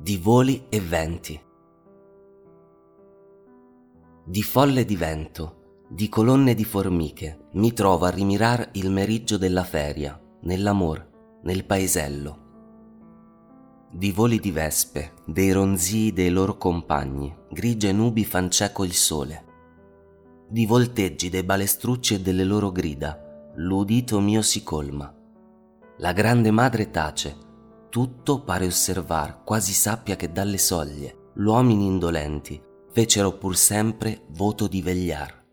di voli e venti, di folle di vento, di colonne di formiche, mi trovo a rimirar il meriggio della feria, nell'amor, nel paesello. Di voli di vespe, dei ronzii dei loro compagni, grigie nubi fan cieco il sole. Di volteggi dei balestrucci e delle loro grida, l'udito mio si colma. La grande madre tace, tutto pare osservar, quasi sappia che dalle soglie, l'uomini indolenti fecero pur sempre voto di vegliar.